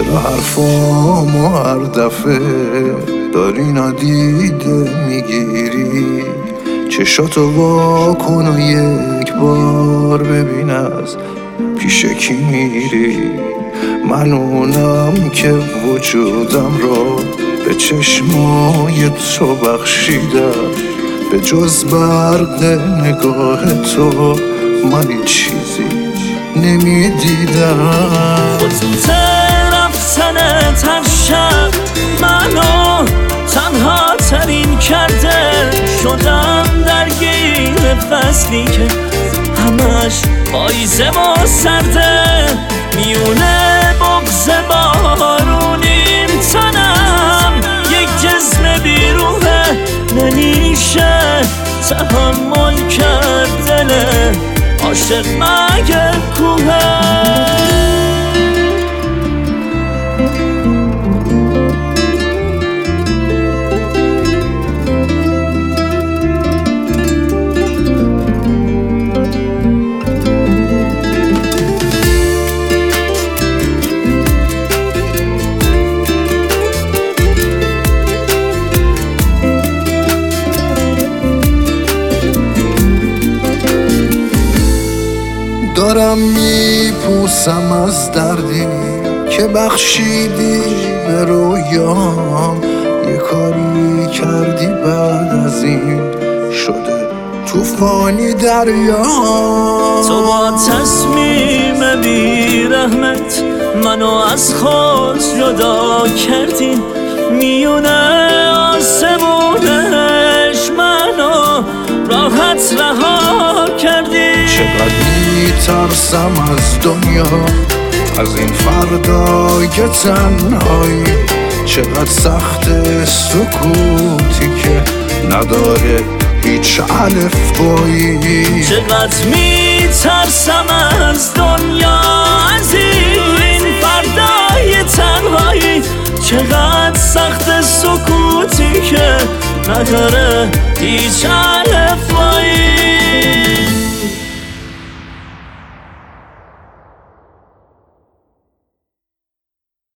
چرا حرفامو هر دفعه داری نادیده میگیری؟ چشاتو وا کن و یک بار ببین از پیش کی میری. من اونم که وجودم رو به چشمای تو بخشیدم، به جز برق نگاه تو من چیزی نمیدیدم. خطوط رفتنت هر شب منو تنها ترین کرده، شدم درگیر فصلی که همش پاییزه و سرده. میونه بغض بارونیم تنم، یک جسم بیروحه نمیشه تحمل کرد دله عاشق مگه کوهه. دارم میپوسم از دردی که بخشیدی به رویام. یه کاری کردی بعد از این شده توفانی دریام. تو با تصمیم بی رحمت منو از خود جدا کردی، میونه آسمونش منو راحت رها کردی. چقدر میترسم از دنیا، از این فردای تنهایی. چقدر سخت سکوتی که نداره هیچ الفبایی. چقدر میترسم از دنیا، از این فردای تنهایی. چقدر سخت سکوتی که نداره هیچ